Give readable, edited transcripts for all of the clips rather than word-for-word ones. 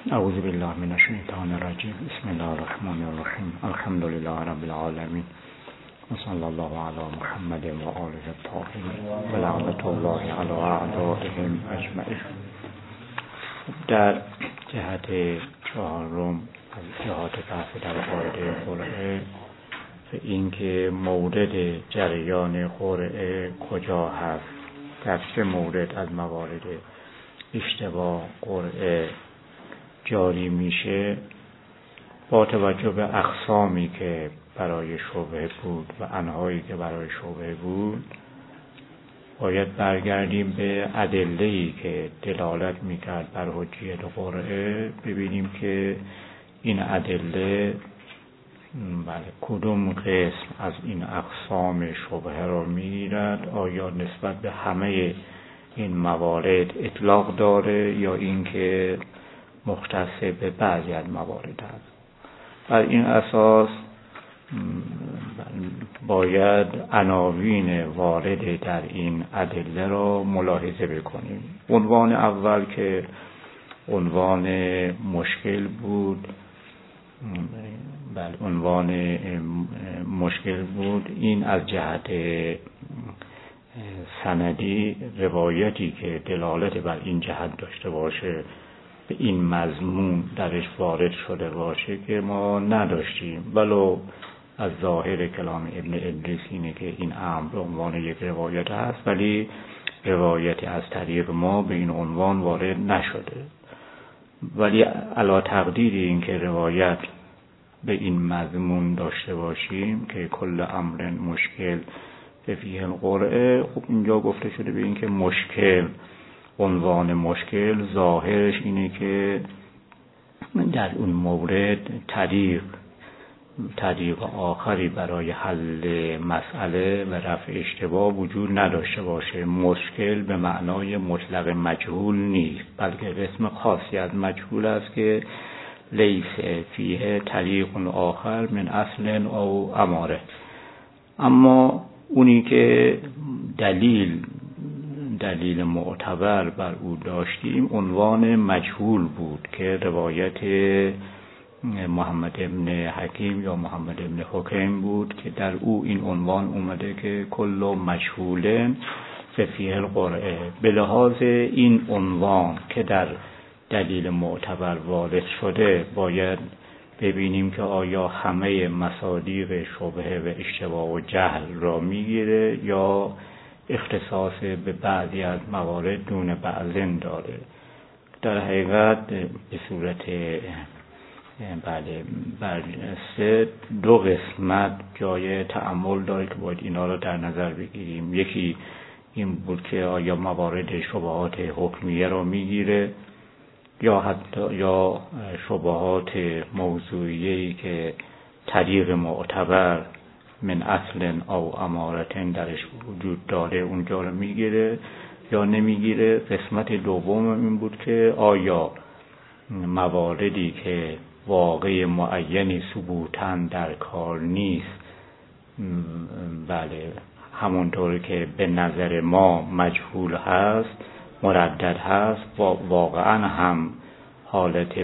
اعوذ بالله من الشیطان الرجیم. بسم الله الرحمن الرحیم. الحمد لله رب العالمین و صلی الله علی محمد و آله الطاهرین و لعنت الله علی اعدائهم اجمعین. در جهت چهارم از جهات بحث در قاعده قرعه و اینکه مورد جریان قرعه کجا هست، در چه مورد از موارد اشتباه قرعه جاری میشه، با توجه به اقسامی که برای شبهه بود و انواعی که برای شبهه بود، باید برگردیم به ادله‌ای که دلالت میکرد بر حجیت قرعه، ببینیم که این ادله کدوم قسم از این اقسام شبهه را میگیرد. آیا نسبت به همه این موارد اطلاق داره یا اینکه مختص به بعضی از موارد هست. بر این اساس باید عناوین وارد در این ادله را ملاحظه بکنیم. عنوان اول که عنوان مشکل بود، عنوان مشکل بود، این از جهت سندی روایتی که دلالت بر این جهت داشته باشه، به این مضمون درش وارد شده باشه که ما نداشتیم، ولو از ظاهر کلام ابن ادریس اینه که این امر به عنوان یک روایت هست، ولی روایتی از طریق ما به این عنوان وارد نشده. ولی علی تقدیر این که روایت به این مضمون داشته باشیم که کل امر مشکل فیه القرعه، خب اینجا گفته شده به این که مشکل، عنوان مشکل ظاهرش اینه که در اون مورد طریق آخری برای حل مسئله و رفع اشتباه وجود نداشته باشه. مشکل به معنای مطلق مجهول نیست، بلکه قسم خاصی از مجهول است که لیس فیه طریق آخر من اصل او اماره. اما اونی که دلیل معتبر بر او داشتیم عنوان مجهول بود که روایت محمد ابن حکیم یا محمد ابن حکیم بود که در او این عنوان اومده که کل مجهول فیه القرعه. به لحاظ این عنوان که در دلیل معتبر وارد شده، باید ببینیم که آیا همه مصادیق شبهه و اشتباه و جهل را میگیره یا اختصاص به بعضی از موارد دون بعضن داره. در حقیقت به صورت برجسته دو قسمت جای تأمل داره که باید اینا را در نظر بگیریم. یکی این بود که آیا موارد شبهات حکمیه را میگیره یا شبهات موضوعیه‌ای که طریق معتبر من اصل او امارتن درش وجود داره اونجا رو میگیره یا نمیگیره. قسمت دوم این بود که آیا مواردی که واقع معینی ثبوتاً در کار نیست، همونطور که به نظر ما مجهول هست، مردد هست، واقعاً هم حالت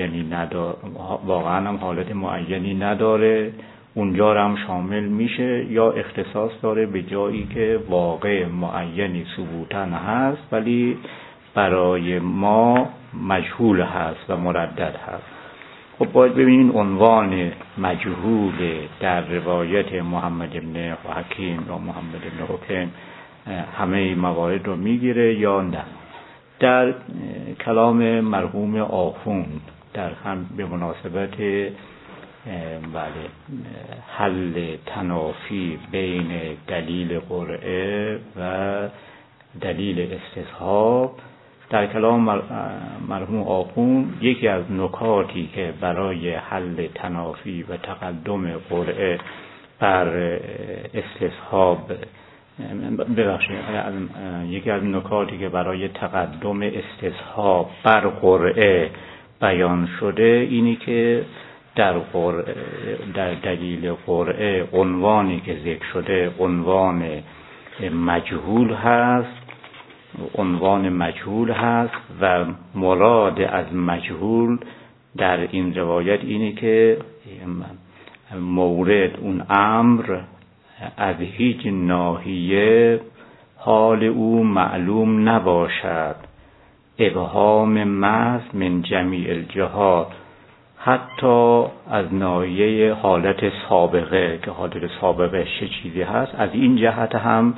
معینی نداره، اونجا هم شامل میشه، یا اختصاص داره به جایی که واقع معینی ثبوتاً هست ولی برای ما مجهول هست و مردد هست. خب باید ببینید عنوان مجهول در روایت محمد ابن حکیم یا محمد ابن حکیم همه موارد رو میگیره یا نه. در کلام مرحوم آخوند در هم به مناسبت حل تنافی بین دلیل قرعه و دلیل استصحاب، در کلام مرحوم آخوند یکی از نکاتی که برای حل تنافی و تقدم قرعه بر استصحاب یکی از نکاتی که برای تقدم استصحاب بر قرعه بیان شده اینی که در دلیل قرعه عنوانی که ذکر شده عنوان مجهول هست عنوان مجهول هست و مراد از مجهول در این روایت اینه که مورد اون امر از هیچ ناحیه حال او معلوم نباشد، ابهام محض من جمیع الجهات، حتی از ناحیه حالت سابقه که حالت سابقه چه چیزی هست از این جهت هم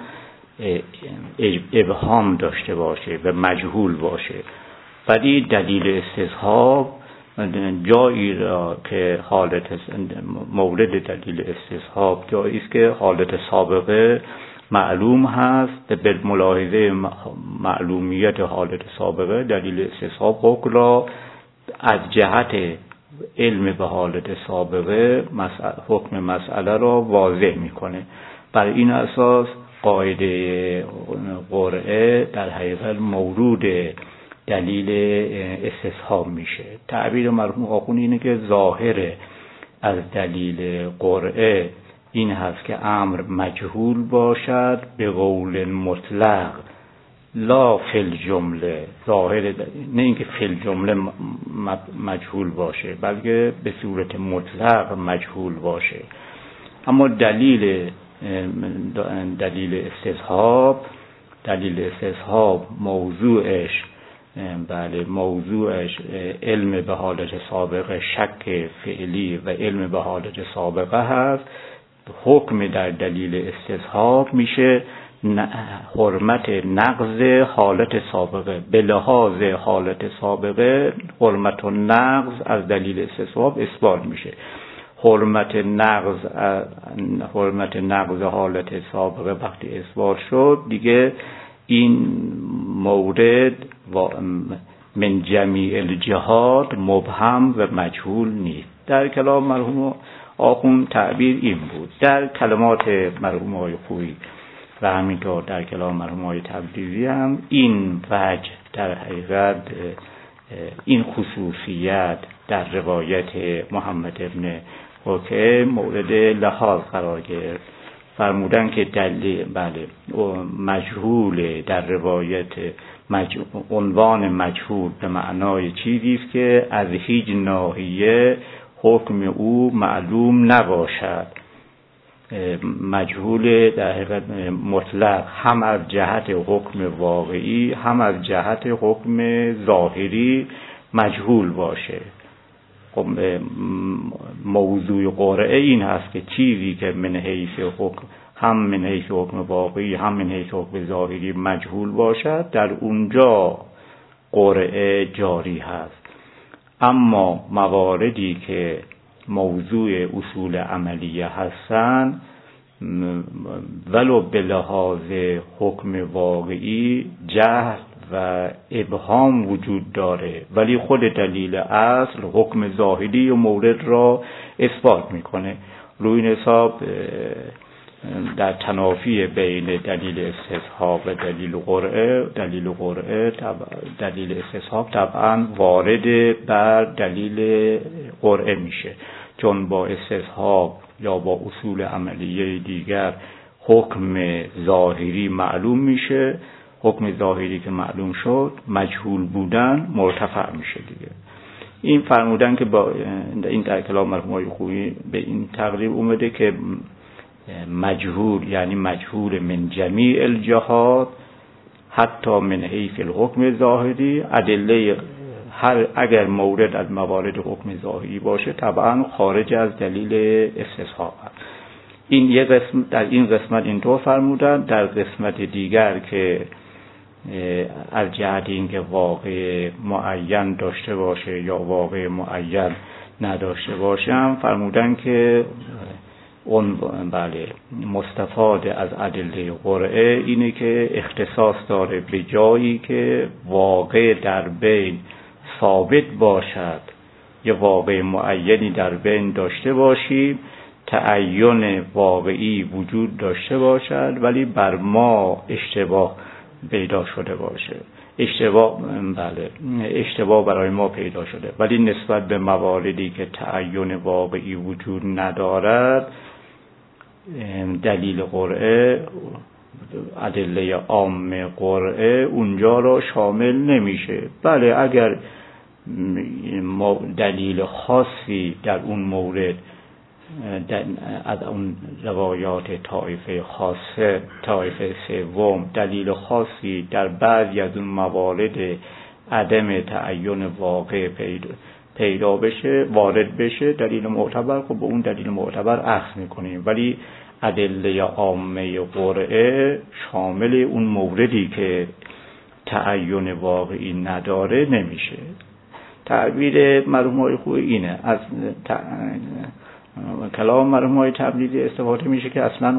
ابهام داشته باشه و مجهول باشه. ولی دلیل استصحاب جایی را که حالت مورد دلیل استصحاب جایی است که حالت سابقه معلوم هست، به ملاحظه معلومیت حالت سابقه دلیل استصحاب حکم را از جهت علم به حالت سابقه حکم مسئله را واضح میکنه. بر این اساس قاعده قرعه در حقیقت مورود دلیل استصحاب میشه. تعبیر مرحوم آخوند اینه که ظاهر از دلیل قرعه این هست که امر مجهول باشد به قول مطلق لا فی الجمله، ظاهر نه اینکه فی الجمله مجهول باشه بلکه به صورت مطلق مجهول باشه. اما دلیل استصحاب موضوعش علم به حالت سابقه، شک فعلی و علم به حالت سابقه هست. حکم در دلیل استصحاب میشه حرمت نقض حالت سابقه. به لحاظ حالت سابقه حرمت و نقض از دلیل استصحاب اثبات میشه. حرمت نقض حالت سابقه وقتی اثبات شد دیگه این مورد من جمیع الجهات مبهم و مجهول نیست. در کلام مرحوم آخوند تعبیر این بود. در کلمات مرحوم آقای خویی و همینطور در کلام مرحوم آقای تبریزی هم این وجه در حقیقت این خصوصیت در روایت محمد ابن حکیم مورد لحاظ قرار گرفت. فرمودن که دلیل مجهول در روایت عنوان مجهول به معنای چیزی است که از هیچ ناحیه حکم او معلوم نباشد. مجهول در حقیقت مطلق هم از جهت حکم واقعی هم از جهت حکم ظاهری مجهول باشه. خب موضوع قرعه این هست که چیزی که من حیث حکم هم من حیث حکم واقعی هم من حیث حکم ظاهری مجهول باشد در اونجا قرعه جاری هست. اما مواردی که موضوع اصول عملیه هستن ولو به لحاظ حکم واقعی جهل و ابهام وجود داره ولی خود دلیل اصل حکم ظاهری و مورد را اثبات میکنه. روی این حساب در تنافی بین دلیل استصحاب و دلیل استصحاب طبعا وارد بر دلیل قرعه میشه، چون با استصحاب یا با اصول عملیه دیگر حکم ظاهری معلوم میشه. حکم ظاهری که معلوم شد مجهول بودن مرتفع میشه دیگه. این فرمودن که با این در کلام مرحوم خویی به این تقریب اومده که مجهول یعنی مجهول من جمیع الجهات حتی من حیث الحکم ظاهری. ادله اگر مورد از موارد حکم ظاهری باشه طبعا خارج از دلیل استصحاب. این یه قسم در این قسمت اینطور فرمودن. در قسمت دیگر که از جهت اینکه واقع معین داشته باشه یا واقع معین نداشته باشه هم فرمودن که مستفاد از ادله قرعه اینه که اختصاص داره به جایی که واقع در بین ثابت باشد یا واقع معینی در بین داشته باشیم، تعین واقعی وجود داشته باشد ولی بر ما اشتباه پیدا شده باشه. اشتباه برای ما پیدا شده ولی نسبت به مواردی که تعین واقعی وجود ندارد دلیل قرعه ادله عام قرعه اونجا را شامل نمیشه. بله اگر دلیل خاصی در اون مورد از اون روایات طایفه خاصه، طایفه سوم، دلیل خاصی در بعضی از اون موارد عدم تعین واقع پیدا بشه، وارد بشه، دلیل معتبر، خب به اون دلیل معتبر اخذ میکنیم. ولی ادله عامه قرعه شامل اون موردی که تعین واقعی نداره نمیشه. تعبیر مرحوم خویی اینه، از کلام مرحوم تبریزی استفاده میشه که اصلا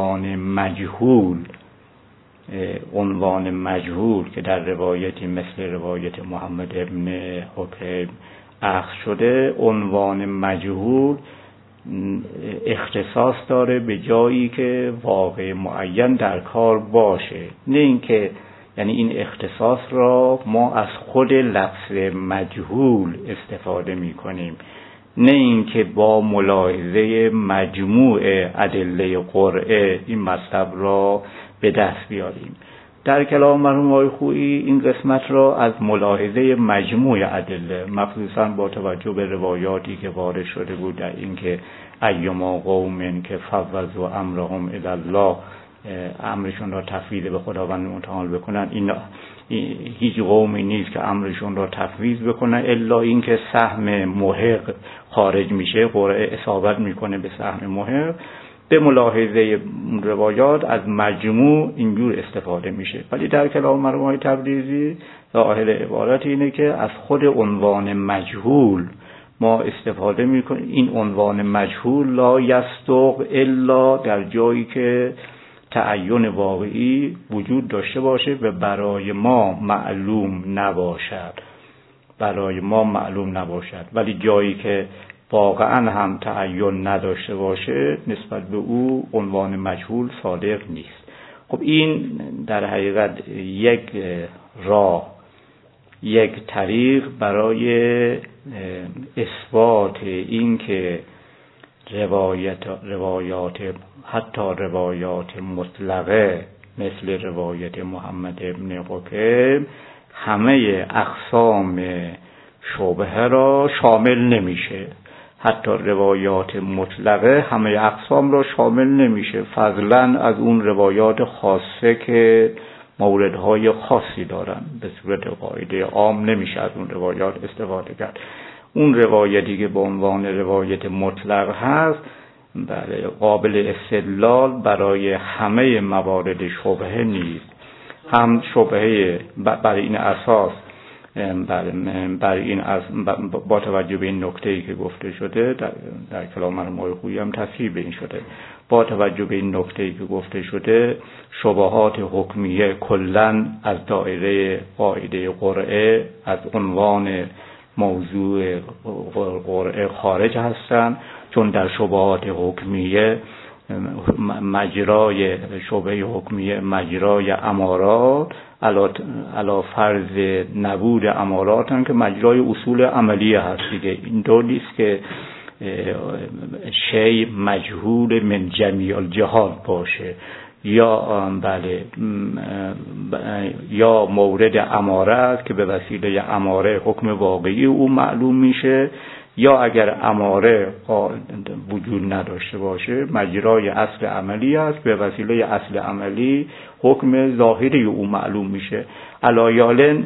عنوان مجهول که در روایتی مثل روایت محمد ابن حکیم اخذ شده، عنوان مجهول اختصاص داره به جایی که واقع معین در کار باشه، نه اینکه یعنی این اختصاص را ما از خود لفظ مجهول استفاده می کنیم، نه اینکه با ملاحظه مجموع ادله قرعه این مطلب را به دست بیاریم. در کلام مرحوم آقای خویی این قسمت را از ملاحظه مجموع ادله، مخصوصا با توجه به روایاتی که وارد شده بود در اینکه ایما قوم که فوضوا امرهم الی الله، امرشون را تفویض به خداوند متعال بکنن، این هیچ قومی نیست که امرشون را تفویض بکنن الا اینکه سهم محق خارج میشه، قرعه اصابت میکنه به سهم محق. به ملاحظه روایات از مجموع اینجور استفاده میشه. ولی در کلام مرحوم تبریزی ظاهر عبارت اینه که از خود عنوان مجهول ما استفاده میکنیم. این عنوان مجهول لا یصدق الا در جایی که تعین واقعی وجود داشته باشه و برای ما معلوم نباشد، ولی جایی که واقعا هم تعین نداشته باشه نسبت به او عنوان مجهول صادق نیست. خب این در حقیقت یک طریق برای اثبات این که روایات حتی روایات مطلقه مثل روایت محمد ابن حکیم همه اقسام شبهه را شامل نمیشه. حتی روایات مطلقه همه اقسام را شامل نمیشه، فضلا از اون روایات خاصه که موردهای خاصی دارن. به صورت قاعده عام نمیشه از اون روایات استفاده کرد. اون روایتی که به عنوان روایت مطلق هست بله قابل استدلال برای همه موارد شبهه نیست. هم شبهه بر این اساس با توجه به این نکته‌ای که گفته شده در کلام مرحوم خویی هم تصحیح به این شده، با توجه به این نکته‌ای که گفته شده شبهات حکمیه کلاً از دایره قاعده قرعه، از عنوان موضوع قرعه خارج هستند، چون در شبهات حکمیه مجرای شبهه حکمیه مجرای امارات علا فرض نبود امارات هم که مجرای اصول عملیه هست دیگه. این دو نیست که شی مجهول من جمیع الجهات باشه، یا مورد اماره است که به وسیله اماره حکم واقعی او معلوم میشه، یا اگر اماره وجود نداشته باشه مجرای اصل عملی است، به وسیله اصل عملی حکم ظاهری او معلوم میشه. علایالن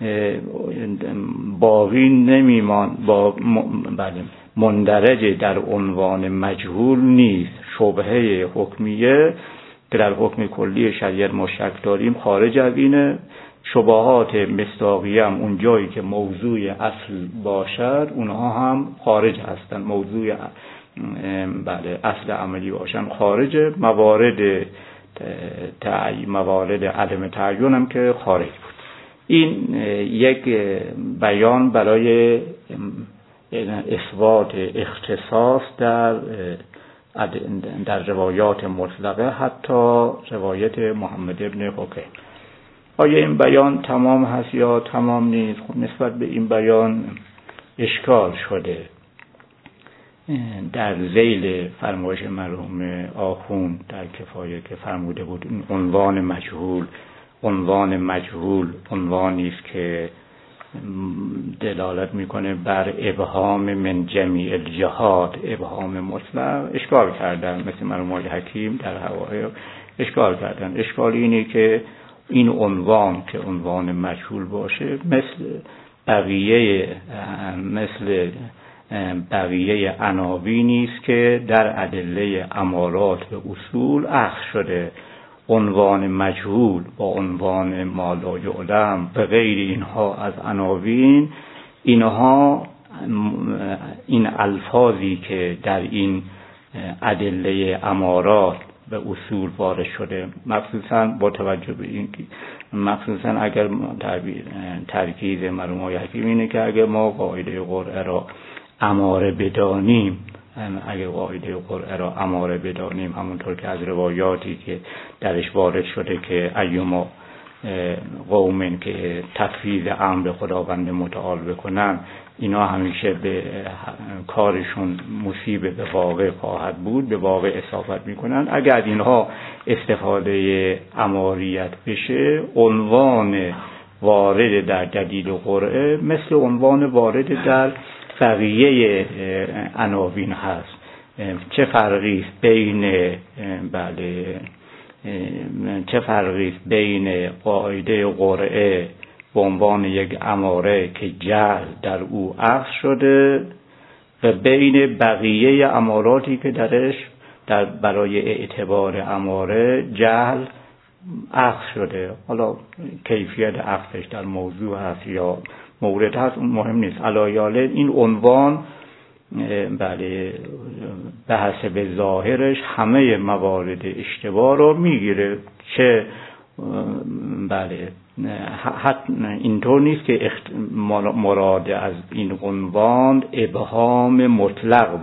باقی نمیمان مندرج در عنوان مجهول نیست. شبهه حکمیه که در حکم کلی شریعت ما شک داریم خارج از اینه. شبهات مصداقیه هم اون جایی که موضوع اصل باشد اونها هم خارج هستند، موضوع اصل عملی باشن خارج. موارد عدم تعین هم که خارج بود. این یک بیان برای اثبات اختصاص در روایات مطلقه، حتی روایت محمد ابن حکیم. آیا این بیان تمام هست یا تمام نیست؟ خب نسبت به این بیان اشکال شده. در ذیل فرمایش مرحوم آخوند در کفایه که فرموده بود این عنوان مجهول عنوانی است که دلالت میکنه بر ابهام من جمیع الجهات، ابهام مطلق. اشکال کردن مثل مرحوم حکیم در هوای اشکال کردن. اشکال اینه که این عنوان که عنوان مجهول باشه مثل بقیه عناوینی است که در ادله امارات و اصول اخذ شده. عنوان مجهول با عنوان ما لا یعلم به غیر اینها از عناوین، اینها این الفاظی که در این ادله امارات به اصول وارد شده، مخصوصا با توجه به این مخصوصا اگر ترکیز مرحوم حکیم اینه که اگر ما قاعده قرعه را اماره بدانیم، همونطور که از روایاتی که درش وارد شده که ایما قومن که تفویض امر خداوند متعال بکنن، اینا همیشه به کارشون مصیبه به واقع خواهد بود، به واقع اصابت میکنن. اگر اینها استفاده اماریت بشه، عنوان وارد در دلیل قرعه مثل عنوان وارد در بقیه عناوین هست. چه فرقی است بین قاعده قرعه به عنوان یک اماره که جهل در او اخذ شده و بین بقیه اماراتی که درش برای اعتبار اماره جهل اخذ شده. حالا کیفیت اخذش در موضوع هست یا مورد هست، اون مهم نیست. علایاله این عنوان به حسب ظاهرش همه موارد اشتباه رو میگیره. چه اینطور نیست که مراد از این عنوان ابهام مطلق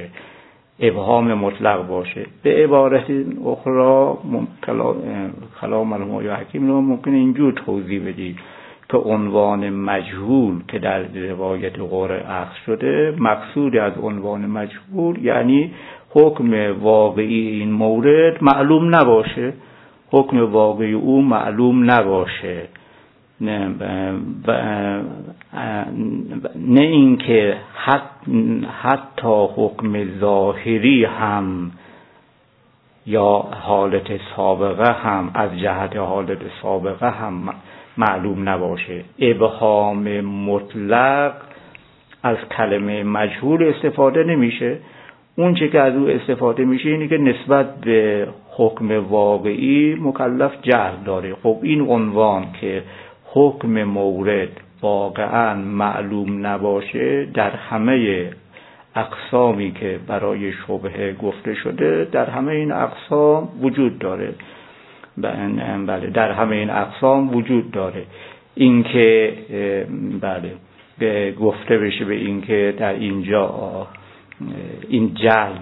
باشه. به عبارت اخرى کلام مرحوم حکیم رو ممکنه اینجور توضیح بدید که عنوان مجهول که در روایت قرعه اخذ شده، مقصود از عنوان مجهول یعنی حکم واقعی این مورد معلوم نباشه، حکم واقعی او معلوم نباشه، نه اینکه حتی حکم ظاهری هم یا حالت سابقه هم از جهت حالت سابقه هم معلوم نباشه. ابهام مطلق از کلمه مجهول استفاده نمیشه. اون چه که از او استفاده میشه اینه که نسبت به حکم واقعی مکلف جهل داره. خب این عنوان که حکم مورد واقعا معلوم نباشه در همه اقسامی که برای شبهه گفته شده، در همه این اقسام وجود داره. بله، در همه این اقسام وجود داره. این که گفته بشه به این که در اینجا این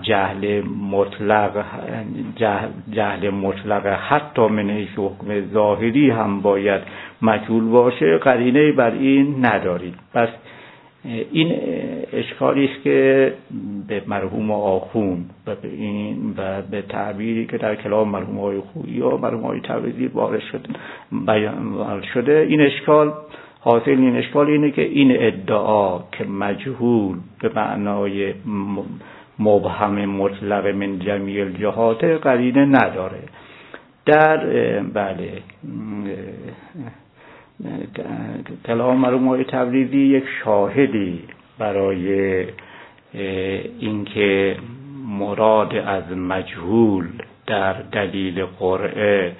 جهل مطلق حتی من حیث حکم ظاهری هم باید مجهول باشه، قرینه بر این ندارید. پس این اشکالی است که به مرحوم آخوند و به تعبیری که در کلام مرحوم های خویی و مرحوم های تبریزی وارد شده، این اشکال حاصل این اشکال اینه که این ادعا که مجهول به معنای مبهم مطلق من جمیع الجهات قرینه نداره. در کلام مرحوم های تبریزی یک شاهدی برای اینکه مراد از مجهول در دلیل قرعه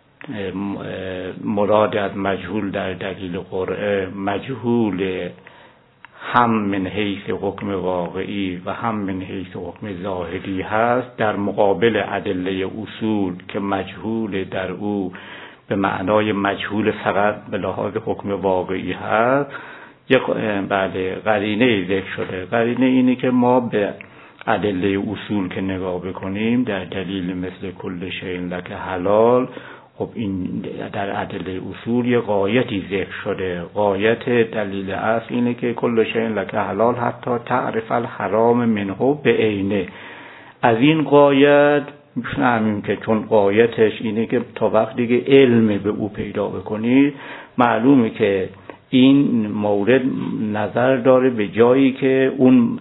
مجهول هم من حیث حکم واقعی و هم من حیث حکم ظاهری هست، در مقابل ادله اصول که مجهول در او به معنای مجهول فقط به لحاظ حکم واقعی هست، یک قرینه ذکر شده. قرینه اینه که ما به ادله اصول که نگاه بکنیم، در دلیل مثل کل شیء لک حلال، خب این در ادله اصول یه غایتی ذکر شده. غایت دلیل اصل اینه که کل شیء لک حلال حتی تعرف الحرام منه به عینه. از این غایت میفهمیم که چون غایتش اینه که تا وقتی که علم به او پیدا بکنید، معلومه که این مورد نظر داره به جایی که اون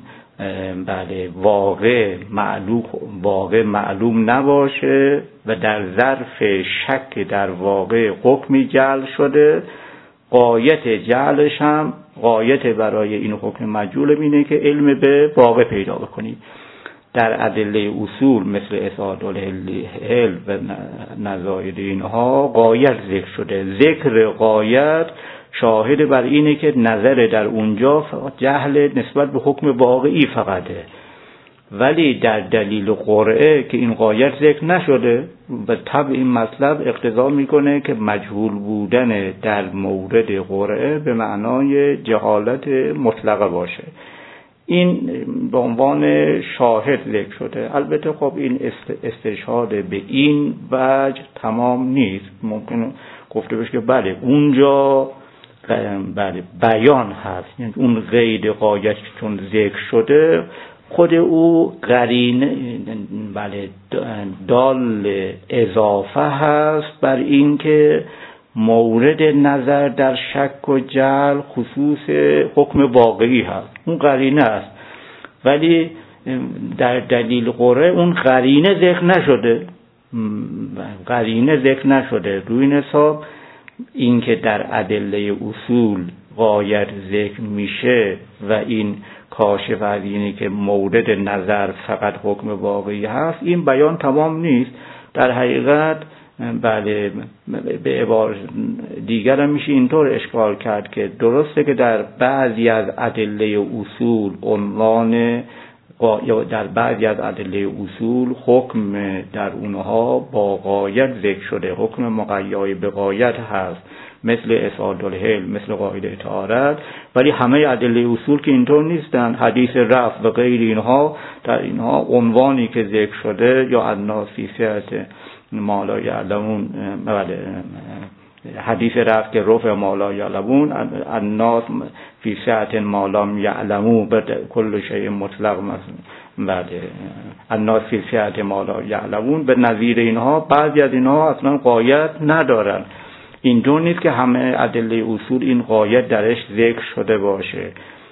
واقع معلوم نباشه و در ظرف شک در واقع حکمی جعل شده. غایت جعلش هم غایت برای این حکم مجهول اینه که علم به واقع پیدا بکنید. در ادله اصول مثل اسعاد الحل و نظایر اینها غایت ذکر شده. ذکر غایت شاهد بر اینه که نظر در اونجا جهل نسبت به حکم واقعی فقطه، ولی در دلیل قرعه که این غایت ذکر نشده و طبع این مطلب اقتضا میکنه که مجهول بودن در مورد قرعه به معنای جهالت مطلقه باشه. این به عنوان شاهد ذکر شده. البته خب این استشهاد به این وجه تمام نیست. ممکن گفته بشه که بله اونجا بیان هست، یعنی اون قید غایت چون ذکر شده خود او قرینه دال اضافه هست بر این که مورد نظر در شک و جعل خصوص حکم واقعی هست. اون قرینه است، ولی در دلیل قرعه اون قرینه ذکر نشده. روی این حساب این که در ادله اصول غایت ذکر میشه و این کاشف از اینه که مورد نظر فقط حکم واقعی هست، این بیان تمام نیست. در حقیقت بله به عبارت دیگر هم میشه اینطور اشکال کرد که درسته که در بعضی از ادله اصول در بعضی از ادله اصول حکم در اونها با غایت ذکر شده، حکم مقیای به غایت هست مثل اسعاد الحل، مثل قاعده طهارت، ولی همه ادله اصول که اینطور نیستن. حدیث رفع و غیر اینها، در اینها عنوانی که ذکر شده یا الناس فی سعة ما لا یعلمون، حدیث رفع که رفع ما لا یعلمون، الناس فی سعة ما لم یعلمون، کل شیء مطلق مثلا الناس فی سعة ما لا یعلمون، به نظیر اینها بعضی از اینها اصلا غایت ندارن. اینطور نیست که همه ادله اصول این غایت درش ذکر شده باشه.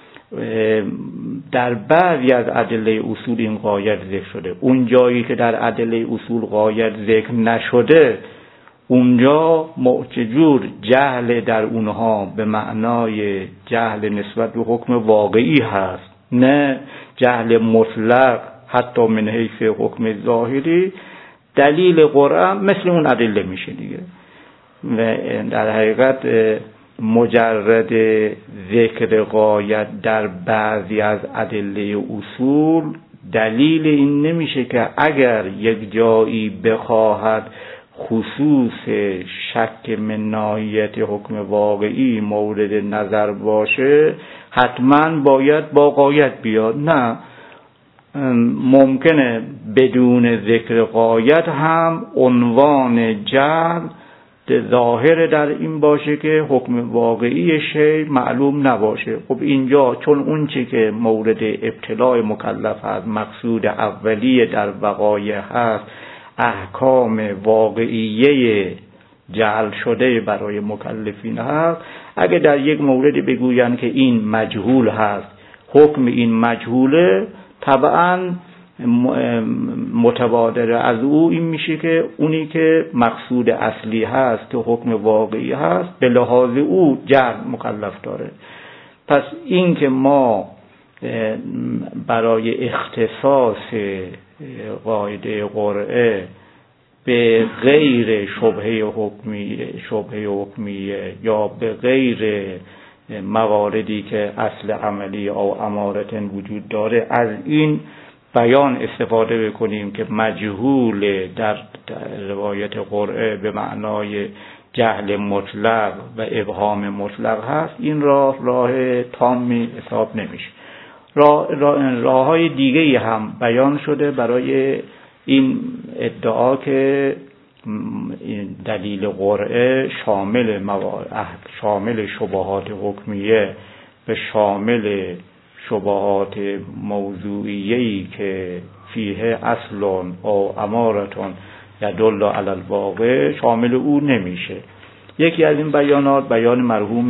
در بعضی از ادله اصول این غایت ذکر شده. اون جایی که در ادله اصول غایت ذکر نشده، اونجا چجور جهل در اونها به معنای جهل نسبت به حکم واقعی هست، نه جهل مطلق حتی من حیث حکم ظاهری. دلیل قرآن مثل اون ادله میشه دیگه. و در حقیقت مجرد ذکر غایت در بعضی از ادله اصول دلیل این نمیشه که اگر یک جایی بخواهد خصوص شک من ناحیت حکم واقعی مورد نظر باشه حتما باید با غایت بیاد. نه، ممکنه بدون ذکر غایت هم عنوان جهل ظاهر در این باشه که حکم واقعی شی معلوم نباشه. خب اینجا چون اون چی که مورد ابتلاء مکلف هست، مقصود اولیه در وقایع هست، احکام واقعیه جعل شده برای مکلفین هست، اگه در یک مورد بگوین که این مجهول هست، حکم این مجهوله، طبعا متبادر از او این میشه که اونی که مقصود اصلی هست که حکم واقعی هست به لحاظ او جعل مکلف داره. پس این که ما برای اختصاص قاعده قرعه به غیر شبهه حکمیه یا به غیر مواردی که اصل عملی او امارت وجود داره از این بیان استفاده بکنیم که مجهول در روایت قرعه به معنای جهل مطلق و ابهام مطلق هست، این راه تامی حساب نمیشه. راه‌های دیگه‌ای هم بیان شده برای این ادعا که دلیل قرعه شامل شبهات حکمیه به شامل شبهات موضوعیه‌ای که فیه اصل او امارتون یدل علی الواقع شامل او نمیشه. یکی از این بیانات بیان مرحوم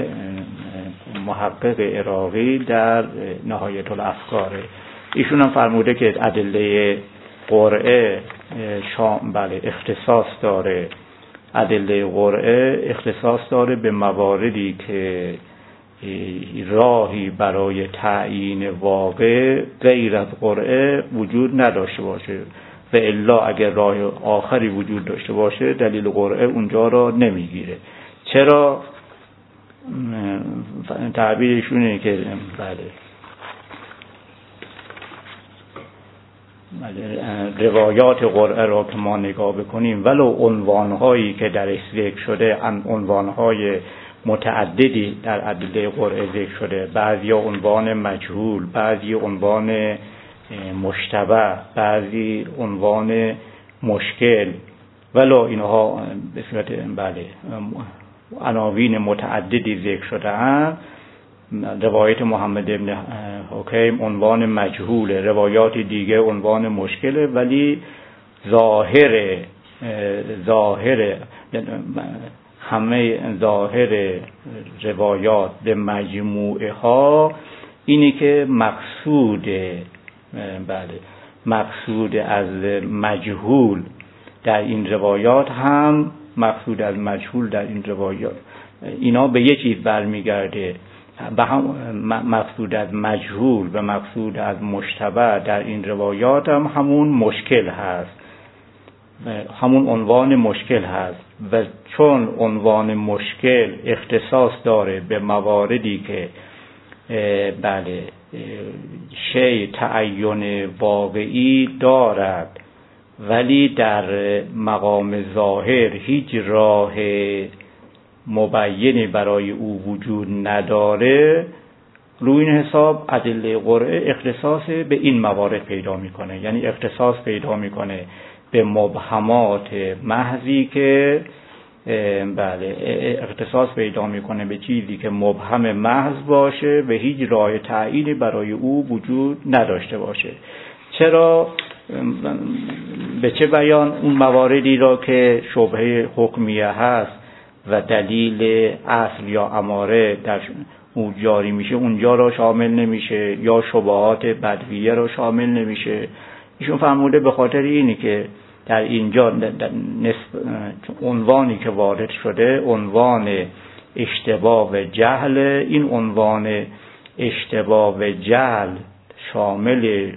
محقق عراقی در نهایت الافکاره. ایشون هم فرموده که ادله قرعه اختصاص داره. ادله قرعه اختصاص داره به مواردی که راهی برای تعیین واقع غیر از قرعه وجود نداشته باشه و الا اگر راه آخری وجود داشته باشه دلیل قرعه اونجا را نمیگیره. چرا؟ تعبیرشون اینه که روایات قرعه را که ما نگاه بکنیم ولو عنوانهایی که درش ذکر شده عنوانهای متعددی در ادله قرعه ذکر شده، بعضی عنوان مجهول، بعضی عنوان مشتبه، بعضی عنوان مشکل، ولو اینها به صورت عناوین متعددی ذکر شده اند. روایت محمد ابن حکیم عنوان مجهوله، روایات دیگه عنوان مشکله، ولی ظاهر همه ظاهر روایات به مجموعه ها اینی که مقصود از مجهول در این روایات هم مقصود از مجهول در این روایات اینا به یه چیز برمیگرده، به هم مقصود از مجهول و مقصود از مشتبه در این روایات هم همون مشکل هست، همون عنوان مشکل هست. و چون عنوان مشکل اختصاص داره به مواردی که شیء تعین واقعی دارد ولی در مقام ظاهر هیچ راه مبینی برای او وجود نداره، روی این حساب ادله قرعه اختصاص به این موارد پیدا میکنه، یعنی اختصاص پیدا میکنه به مبهمات محضی که اختصاص پیدا میکنه به چیزی که مبهم محض باشه و هیچ راه تعیینی برای او وجود نداشته باشه. چرا؟ به چه بیان اون مواردی را که شبهه حکمیه هست و دلیل اصل یا اماره در اون جاری میشه اونجا را شامل نمیشه، یا شبهات بدویه را شامل نمیشه. ایشون فرموده به خاطر اینی که در اینجا عنوانی که وارد شده عنوان اشتباه و جهل، این عنوان اشتباه و جهل شامل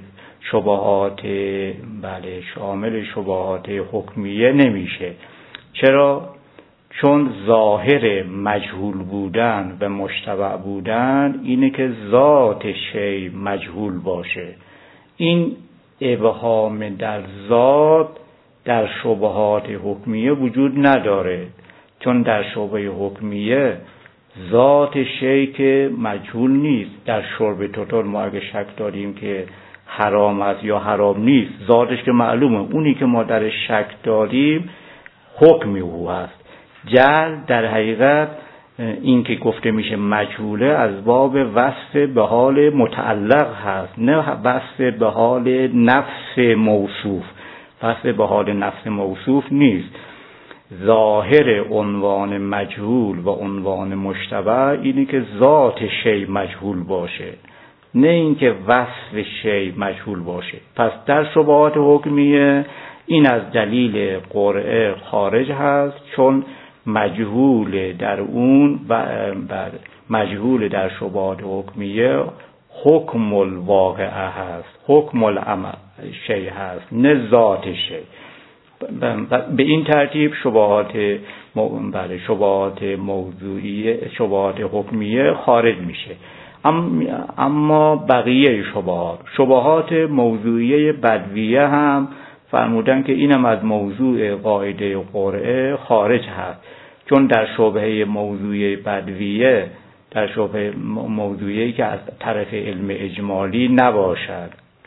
شبهات حکمیه نمیشه. چرا؟ چون ظاهر مجهول بودن و مشتبه بودن اینه که ذات شیء مجهول باشه. این ابهام در ذات در شبهات حکمیه وجود نداره، چون در شبهه حکمیه ذات شیء که مجهول نیست. در شرب توتال ما اگه شک داریم که حرام است یا حرام نیست، ذاتش که معلومه، اونی که ما در شک داریم حکمی او هست. جهل در حقیقت این که گفته میشه مجهوله از باب وصف به حال متعلق هست، نه وصف به حال نفس موصوف. وصف به حال نفس موصوف نیست. ظاهر عنوان مجهول و عنوان مشتبه اینه که ذات شیء مجهول باشه، نه اینکه وصف شیء مجهول باشه. پس در شبهات حکمیه این از دلیل قرعه خارج هست، چون مجهول در اون و مجهول در شبهات حکمیه حکم الواقعه هست، حکم العمل شیء هست، نه ذات شیء. به این ترتیب شبهات موضوعیه، شبهات حکمیه خارج میشه. اما بقیه شبهات موضوعیه بدویه هم فرمودن که اینم از موضوع قاعده قرعه خارج هست، چون در شبهه موضوعیه بدویه، در شبهه موضوعیه که از طرف علم اجمالی نباشد،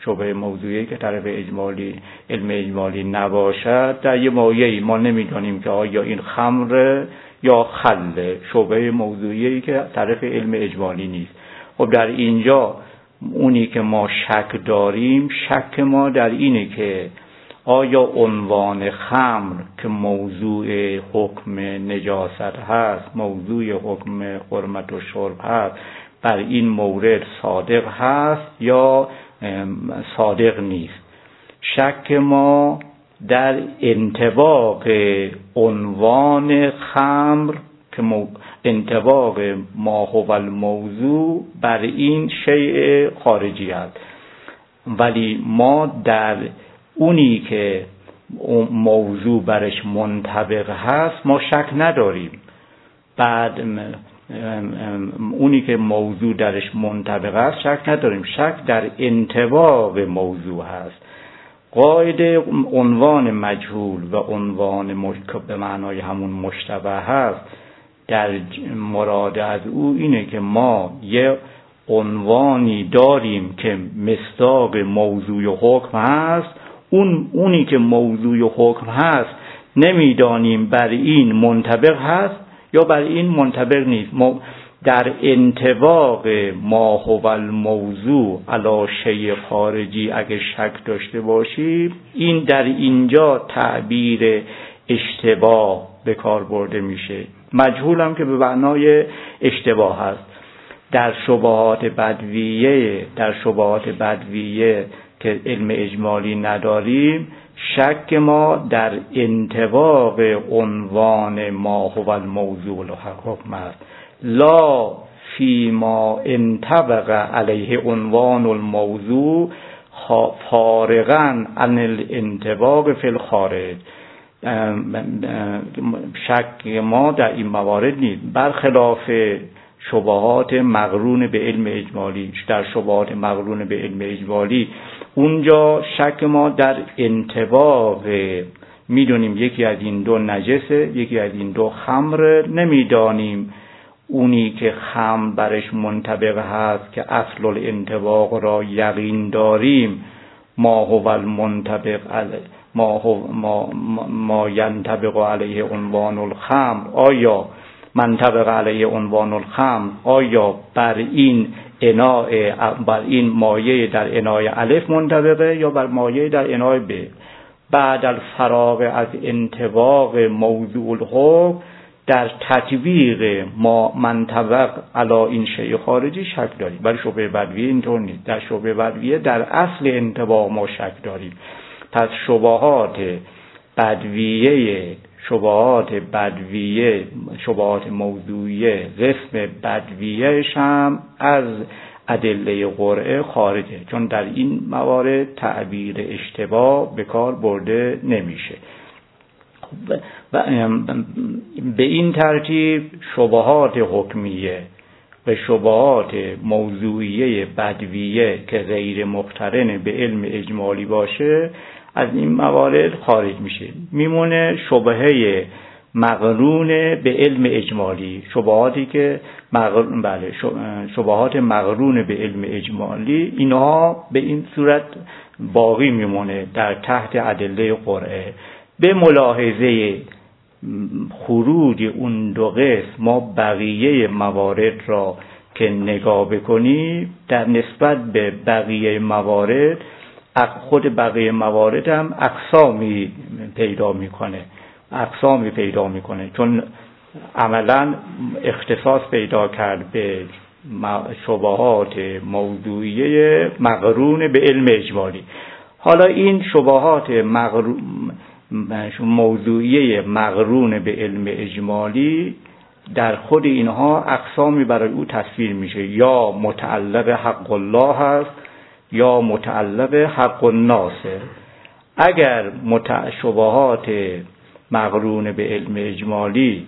شبهه موضوعی که طرف اجمالی علم اجمالی نباشد، در یه مایه‌ای ما نمیدونیم که آیا این خمر یا خله، شبهه موضوعی که طرف علم اجمالی نیست. خب در اینجا اونی که ما شک داریم، شک ما در اینه که آیا عنوان خمر که موضوع حکم نجاست هست، موضوع حکم حرمت و شرب هست، بر این مورد صادق هست یا صادق نیست. شک ما در انطباق عنوان خمر که انطباق ما هو الموضوع بر این شیء خارجی است، ولی ما در اونی که موضوع برش منطبق هست ما شک نداریم. بعد اونی که موضوع درش منطبق است شک نداریم، شک در انطباق موضوع هست. قاعده عنوان مجهول و عنوان به معنای همون مشتبه هست، در مراد از او اینه که ما یه عنوانی داریم که مصداق موضوع و حکم هست، اونی که موضوع و حکم هست نمیدانیم بر این منطبق هست یا بر این منطبق نیست. در انطباق ما هو الموضوع علی شیء خارجی اگه شک داشته باشیم، این در اینجا تعبیر اشتباه به کار برده میشه. مجهول هم که به معنای اشتباه هست. در شبهات بدویه که علم اجمالی نداریم، شک ما در انطباق عنوان ما هو الموضوع الحکم است، لا فی ما انطبق علیه عنوان الموضوع فارغا عن الانطباق فی الخارج. شک ما در این موارد نیست، برخلاف شبهات مقرون به علم اجمالی. در شبهات مقرون به علم اجمالی اونجا شک ما در انطباق، میدونیم یکی از این دو نجسه، یکی از این دو خمر، نمیدانیم اونی که خمر برش منطبق هست که اصل الانطباق را یقین داریم، ما هو المنطبق ما ینطبق علیه عنوان الخمر، آیا منطبق علیه عنوان الخمر آیا بر این مایه در انای الف منطبقه یا بر مایه در انای ب. بعد الفراغ از انطباق موضوع الحکم در تطبیق ما منطبق علی این شیء خارجی شک داریم. ولی شبهه بدویه اینطور نیست. در شبهه بدویه در اصل انطباق ما شک داریم. پس شبهات موضوعیه قسم بدویه‌اش هم از ادله قرعه خارجه، چون در این موارد تعبیر اشتباه به کار برده نمیشه. و به این ترتیب شبهات حکمیه و شبهات موضوعیه بدویه که غیر مقترن به علم اجمالی باشه از این موارد خارج میشه. میمونه شبهه مقرون به علم اجمالی، شبهاتی که شبهات مقرون به علم اجمالی، اینها به این صورت باقی میمونه در تحت ادله قرعه. به ملاحظه خروج اون دو قسم ما بقیه موارد را که نگاه بکنیم، در نسبت به بقیه موارد خود بقیه موارد هم اقسامی پیدا میکنه چون عملا اختصاص پیدا کرد به شبهات موضوعیه مقرون به علم اجمالی. حالا این شبهات موضوعیه مقرون به علم اجمالی در خود اینها اقسامی برای او تصویر میشه، یا متعلق حق الله هست یا متعلق حق الناس. اگر شبهات مقرون به علم اجمالی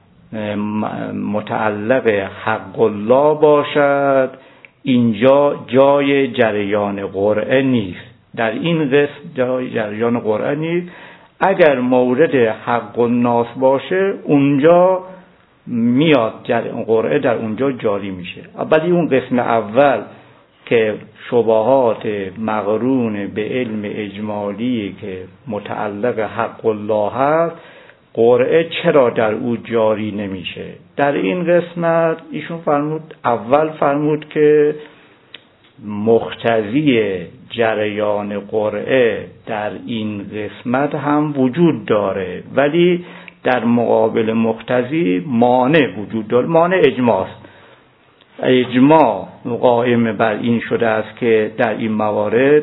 متعلق حق الله باشد، اینجا جای جریان قرعه نیست، در این قسم جای جریان قرعه نیست. اگر مورد حق الناس باشه اونجا میاد قرعه در اونجا جاری میشه. ولی اون قسم اول که شبهات مقرون به علم اجمالی که متعلق حق الله هست قرعه چرا در او جاری نمیشه. در این قسمت ایشون اول فرمود که مقتضی جریان قرعه در این قسمت هم وجود داره، ولی در مقابل مقتضی مانع وجود داره. مانع اجماعست. اجماع قائم بر این شده است که در این موارد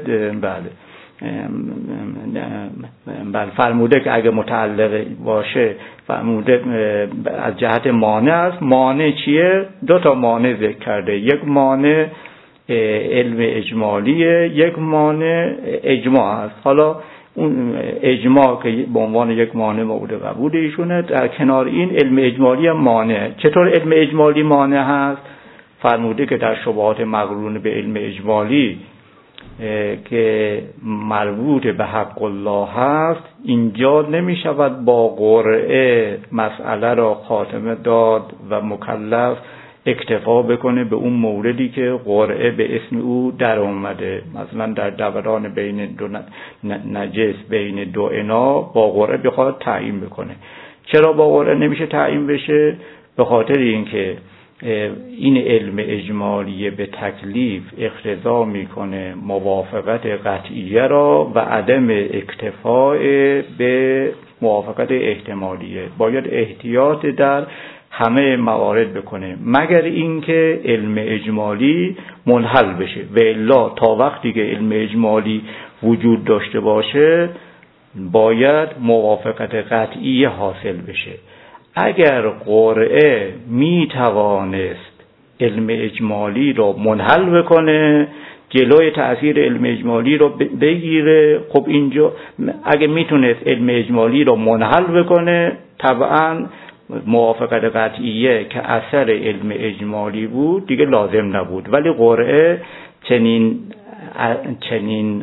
بله فرموده که اگه متعلق باشه فرموده از جهت مانع است. مانع چیه؟ دو تا مانع ذکر کرده، یک مانع علم اجمالیه، یک مانع اجماع است. حالا اون اجماع که به عنوان یک مانع مورد قبول ایشونه، در کنار این علم اجمالی هم مانع. چطور علم اجمالی مانع هست؟ فرموده که در شبهات مقرون به علم اجمالی که مربوط به حق الله هست اینجا نمی شود با قرعه مسئله را خاتمه داد و مکلف اکتفا بکنه به اون موردی که قرعه به اسم او در اومده. مثلا در دوران بین دو نجس بین دو انا با قرعه بخواد تعیین بکنه. چرا با قرعه نمیشه تعیین بشه؟ به خاطر اینکه این علم اجمالی به تکلیف اقتضا میکنه موافقت قطعیه را و عدم اکتفاء به موافقت احتمالیه. باید احتیاط در همه موارد بکنه مگر اینکه علم اجمالی منحل بشه، و الا تا وقتی که علم اجمالی وجود داشته باشه باید موافقت قطعیه حاصل بشه. اگر قرعه می توانست علم اجمالی رو منحل بکنه، جلوی تأثیر علم اجمالی رو بگیره، خب اینجا اگه میتونست علم اجمالی رو منحل بکنه طبعا موافقت قطعیه که اثر علم اجمالی بود دیگه لازم نبود. ولی قرعه چنین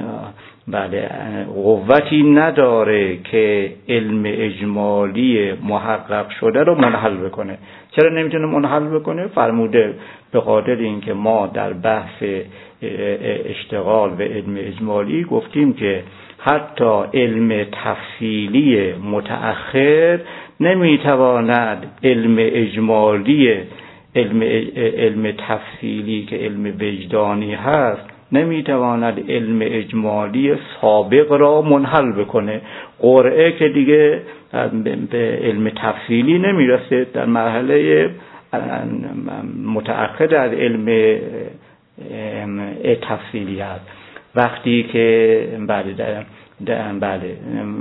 قوتی نداره که علم اجمالی محقق شده رو منحل بکنه. چرا نمیتونه منحل بکنه؟ فرموده به خاطر اینکه ما در بحث اشتغال به علم اجمالی گفتیم که حتی علم تفصیلی متأخر نمیتواند علم اجمالی علم تفصیلی که علم وجدانی هست نمیتواند علم اجمالی سابق را منحل بکنه. قرعه که دیگه به علم تفصیلی نمیرسه، در مرحله متأخر از علم تفصیلی هست. وقتی که بله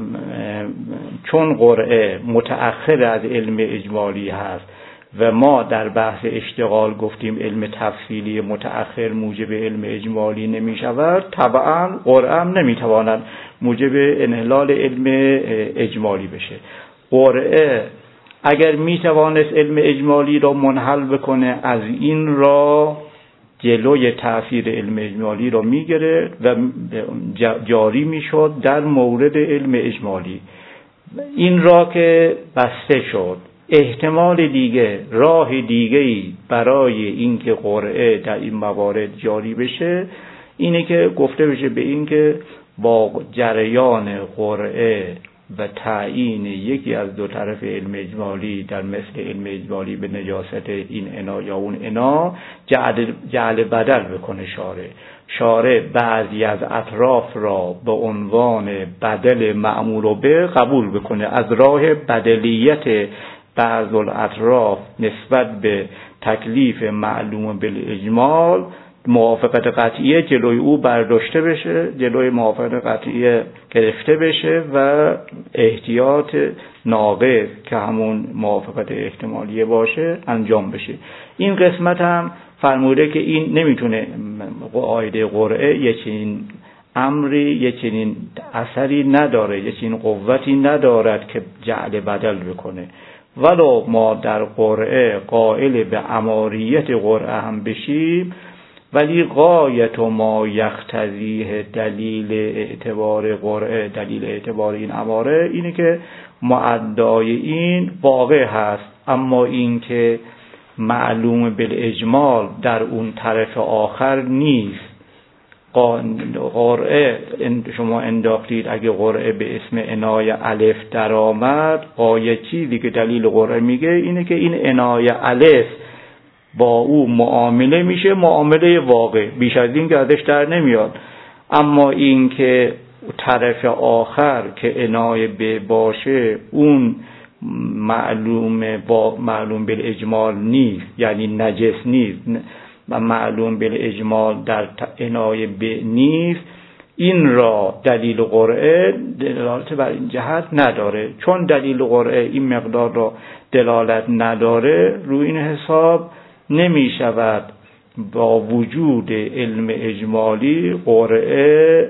چون قرعه متأخر از علم اجمالی هست و ما در بحث اشتغال گفتیم علم تفصیلی متأخر موجب علم اجمالی نمی شود، طبعا قرعه هم نمی تواند موجب انحلال علم اجمالی بشه. قرعه اگر می توانست علم اجمالی را منحل بکنه از این را جلوی تأثیر علم اجمالی را می گرفت و جاری می شد در مورد علم اجمالی. این را که بسته شد، احتمال دیگه، راه دیگه‌ای برای اینکه قرعه در این موارد جاری بشه اینه که گفته بشه به این که با جریان قرعه و تعیین یکی از دو طرف علم اجمالی در مثل علم اجمالی به نجاست این انا یا اون انا جعل بدل بکنه شارع بعضی از اطراف را به عنوان بدل مأمور به قبول بکنه، از راه بدلیت بعض الاطراف نسبت به تکلیف معلوم بالاجمال موافقت قطعیه جلوی او برداشته بشه، جلوی موافقت قطعیه گرفته بشه و احتیاط ناقص که همون موافقت احتمالیه باشه انجام بشه. این قسمت هم فرموده که این نمیتونه قاعده قرعه یه چنین امری، یه چنین اثری نداره، یه چنین قوتی ندارد که جعل بدل بکنه. ولو ما در قرعه قائل به اماریت قرعه هم بشیم، ولی غایت ما یقتضیه دلیل اعتبار قرعه، دلیل اعتبار این اماره اینه که معدای این واقع هست، اما این که معلوم بالاجمال در اون طرف آخر نیست. قرعه شما انداختید، اگه قرعه به اسم عنای الف در آمد، قایه چیزی که دلیل قرعه میگه اینه که این عنای الف با او معامله میشه، معامله واقع، بیش از این که ازش در نمیاد. اما این که طرف آخر که عنای به باشه اون معلوم بالاجمال نیست، یعنی نجس نیست و معلوم بالاجمال در عنای به نیست، این را دلیل قرعه دلالت بر این جهت نداره. چون دلیل قرعه این مقدار را دلالت نداره، روی این حساب نمی شود با وجود علم اجمالی قرعه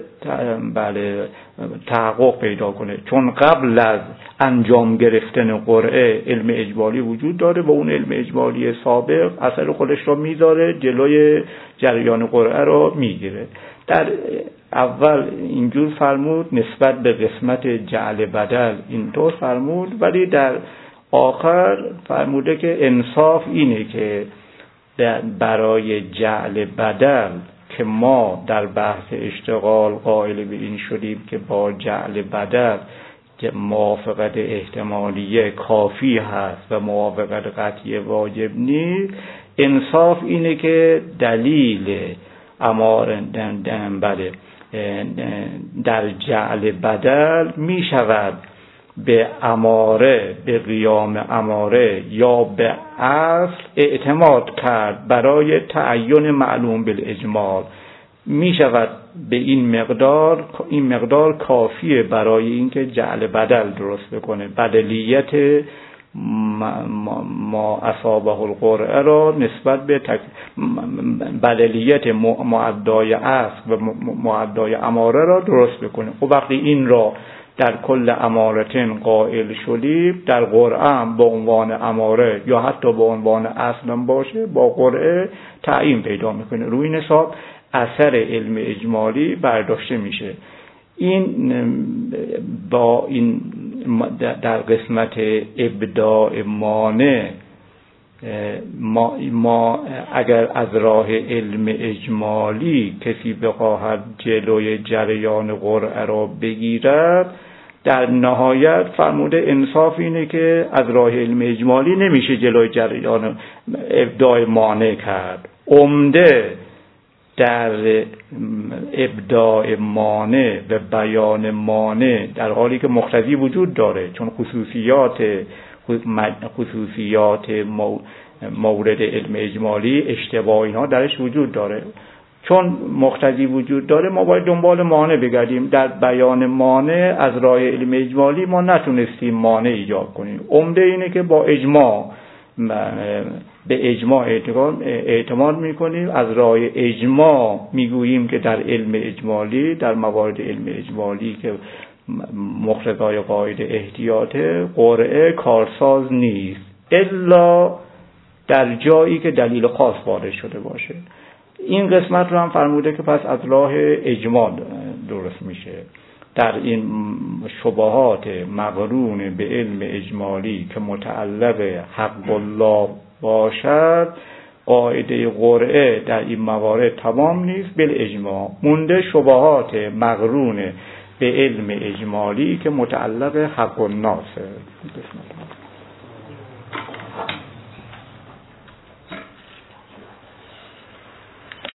تحقق پیدا کنه. چون قبل از انجام گرفتن قرعه علم اجمالی وجود داره و اون علم اجمالی سابق اثر خودش را میذاره، جلوی جریان قرعه را میگیره. در اول اینجور فرمود نسبت به قسمت جعل بدل اینطور فرمود، ولی در آخر فرموده که انصاف اینه که برای جعل بدل که ما در بحث اشتغال قائل به این شدیم که با جعل بدل موافقت احتمالیه کافی هست و موافقت قطعی واجب نیست، انصاف اینه که دلیل در جعل بدل می شود به اماره، به قیام اماره یا به اصل اعتماد کرد برای تعیین معلوم بالاجمال. می شود به این مقدار کافیه برای اینکه جعل بدل درست بکنه. بدلیت ما اصابه القرعه را نسبت به بدلیت معدای اصل و معدای اماره را درست بکنه. و وقتی این را در کل امارتن قائل شدیم، در قرعه به عنوان اماره یا حتی به عنوان اصل باشه، با قرعه تعیین پیدا میکنه. روی این حساب اثر علم اجمالی برداشته میشه. این با این در قسمت ابداع مانع ما اگر از راه علم اجمالی کسی بخواهد جلوی جریان قرعه را بگیرد، در نهایت فرموده انصاف اینه که از راه علم اجمالی نمیشه جلوی جریان ابداع مانع کرد. عمده در ابداع مانع و بیان مانع در حالی که مقتضی وجود داره، چون خصوصیات مورد علم اجمالی اشتباه اینها درش وجود داره، چون مقتضی وجود داره ما باید دنبال مانع بگردیم. در بیان مانع از راه علم اجمالی ما نتونستیم مانع ایجاد کنیم. عمده اینه که با اجماع به اجماع اعتماد میکنیم، از راه اجماع میگوییم که در علم اجمالی، در موارد علم اجمالی که مقتضای قاعده احتیاطه، قرعه کارساز نیست الا در جایی که دلیل خاص وارد شده باشه. این قسمت رو هم فرموده که پس از راه اجماع درست میشه. در این شبهات مقرون به علم اجمالی که متعلق حق الله باشد، قاعده قرعه در این موارد تمام نیست بالاجماع. مونده شبهات مقرون به علم اجمالی که متعلق حق الناس.